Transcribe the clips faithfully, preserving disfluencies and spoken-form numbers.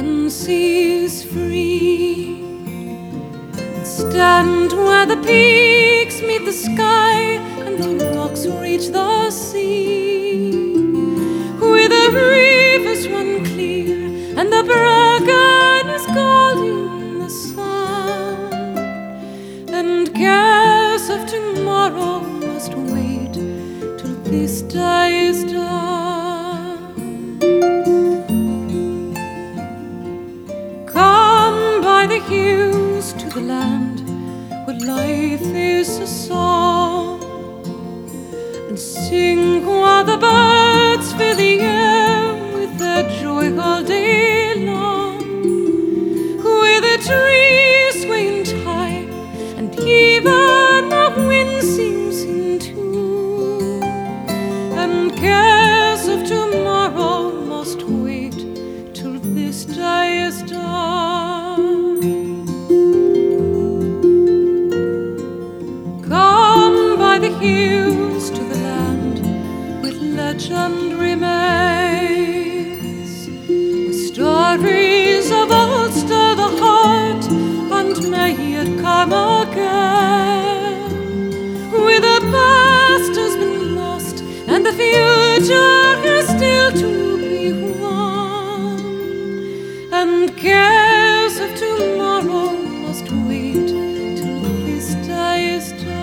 fancies free. Stand where the peaks meet the sky and the rocks reach the sea, where the rivers run clear and the bracken is gold in the sun, and cares of tomorrow must wait till this day is done. Come by the hills to the land where life is a song, and sing while the birds fill the air with their joy all day long, where the trees sway in time and even the wind sings in tune, and cares of tomorrow must wait till this day is done. Come by the hills to the land where legend remains, where stories of old stir the heart and may it come again, where the past has been lost and the future is still to be won, and cares of tomorrow must wait till this day is done.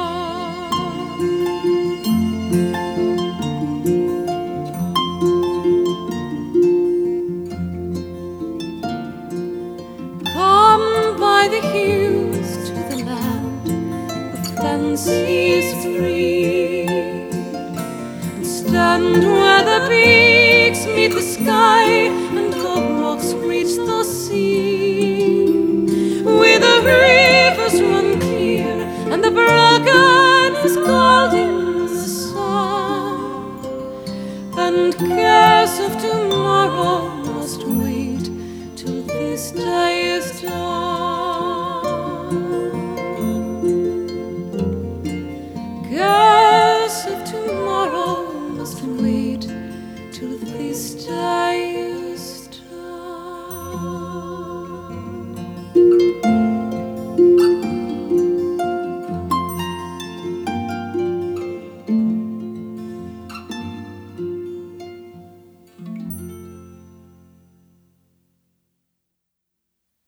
Come by the hills to the land where fancies free, and stand where the peaks meet the sky